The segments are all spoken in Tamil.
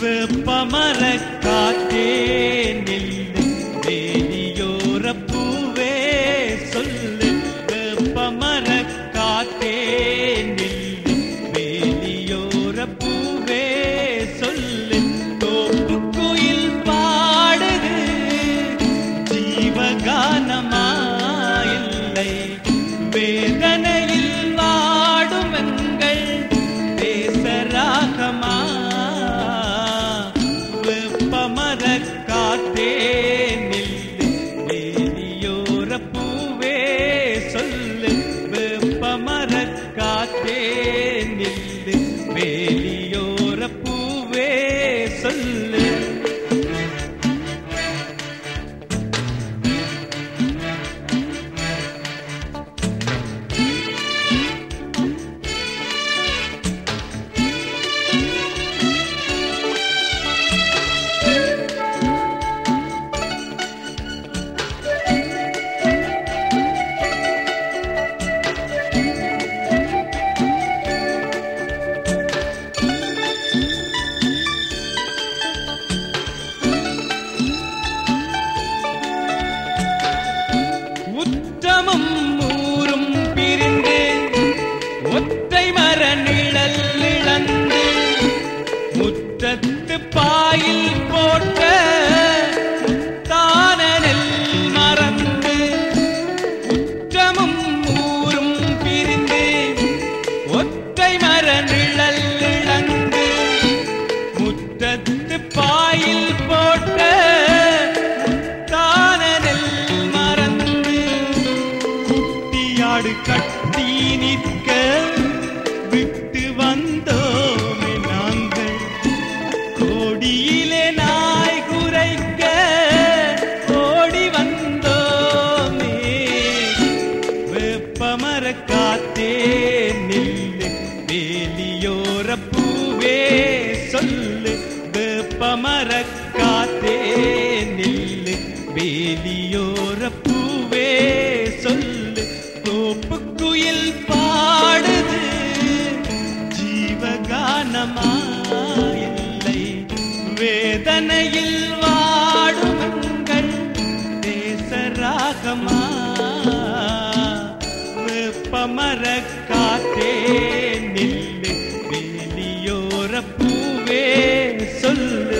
வெப்பமரக் காற்றே நில்லு, வேலியோரப் பூவே சொல்லு. வெப்பமரக் காற்றே நில்லு, வேலியோரப் பூவே சொல்லு. தோப்புக்குயில் பாடுது ஜீவகானமாயில்லை, வேதனையில் வாடும் எங்கள் தேசராகமா. வெப்பமரக் காற்றே நில்லு, வேலியோரப் பூவே சொல்லு. வெப்பமரக் காற்றே நில்லு, வேலியோரப் பூவே சொல்லு. உற்றமும் ஊரும் பிரிந்து ஒற்றை மர நிழல் இழந்து முற்றத்து பாயில் போட்ட முத்தான நெல் மறந்து. உற்றமும் ஊரும் பிரிந்து ஒற்றை மர நிழல் இழந்து முற்றத்து பாயில் போட்ட முத்தான நெல் மறந்து. குட்டியாடு கட்டி நிற்க விட்டு வந்தோமே நாங்கள், கோடியிலே நாய் குரைக்க ஓடி வந்தோமே. வெப்பமரக் காற்றே நில்லு, வேலியோரப் பூவே சொல்லு. வெப்பமரக் காற்றே நில்லு, வேலியோரப் பூவே சொல்லு. தோப்புக்குயில் பாடுது ஜீவகானமாயில்லை, வேதனையில் வாடும் எங்கள் தேசராகமா. வெப்பமரக் காற்றே நில்லு, வேலியோரப் பூவே சொல்லு.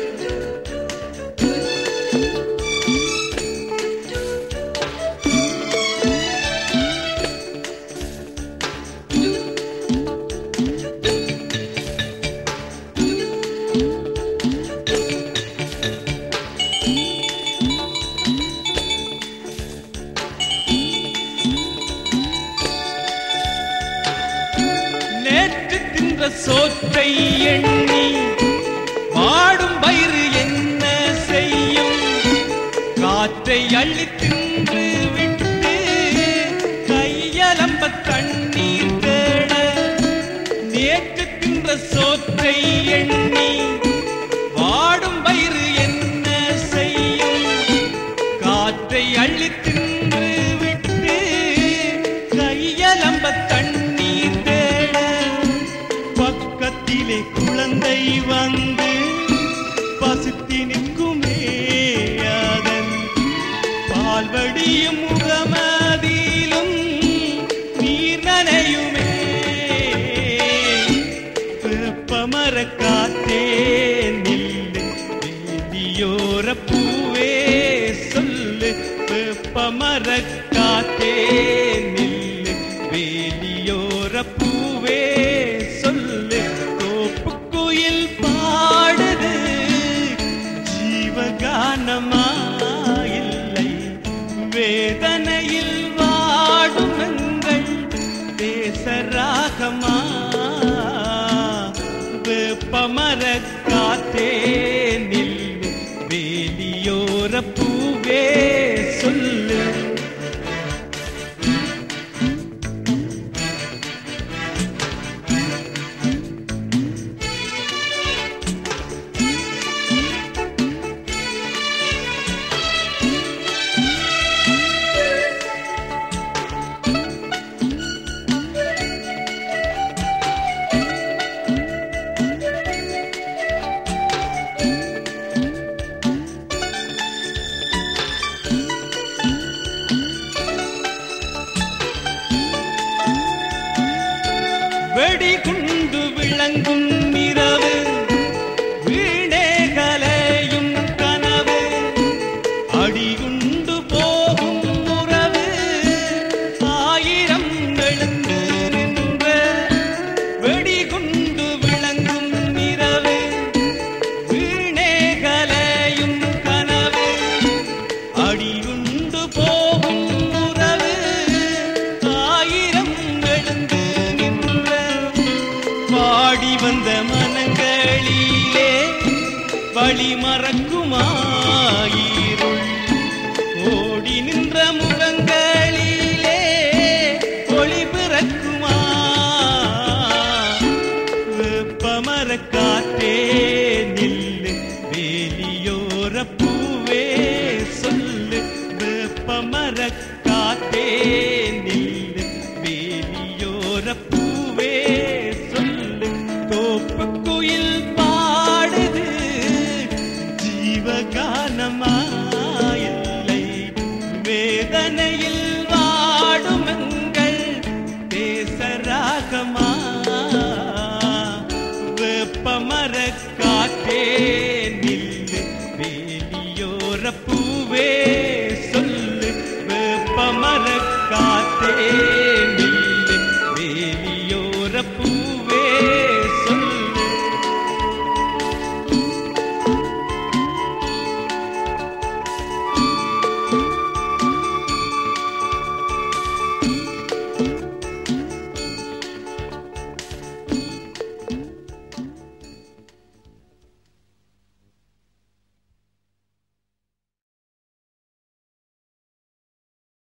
நேற்று தின்ற சோற்றை எண்ணி வாடும் வயிறு என்ன செய்யும்? காற்றை அள்ளி தின்று விட்டு கையலம்ப தண்ணீர் தேட. நேற்று தின்ற சோற்றை எண்ணி வாடும் வயிறு என்ன செய்யும்? காற்றை அள்ளி தின்று விட்டு கையலம்ப தண்ணீர் தேட. பக்கத்திலே குழந்தை வந்து பசித்து நிற்குமே, அதன் பால்வடியும் முகமதியிலும் நீர் நனையுமே. வெப்பமரக் காற்றே நில்லு, வேலியோரப் பூவே சொல்லு. வெப்பமரக் காற்றே நில்லு, வேலியோரப் பூவே சொல்லு. தோப்புக்குயில் பாடுது ஜீவகானமாயில்லை, வேதனையில் வாடும் எங்கள் தேசராகமா. வெப்பமரக் காற்றே நில்லு, வேலியோரப் பூவே சொல்லு. வந்த மனங்களிலே வழி மறக்குமாயிருள் ஓடி நின்ற முகங்களிலே ஒளி பிறக்குமா வெப்பமர காற்றே நில்லு வேலியோர பூவே சொல்லு வெப்பமர காற்றே நில்லு வேலியோர பூவே சொல்லு தோப்பு குயில் பாடுது ஜீவகானமாயில்லை வேதனையில் வாடும் எங்கள் தேசராகமா வெப்பமர காற்றே நில்லு வேலியோர பூவே சொல்லு வெப்பமர காற்றே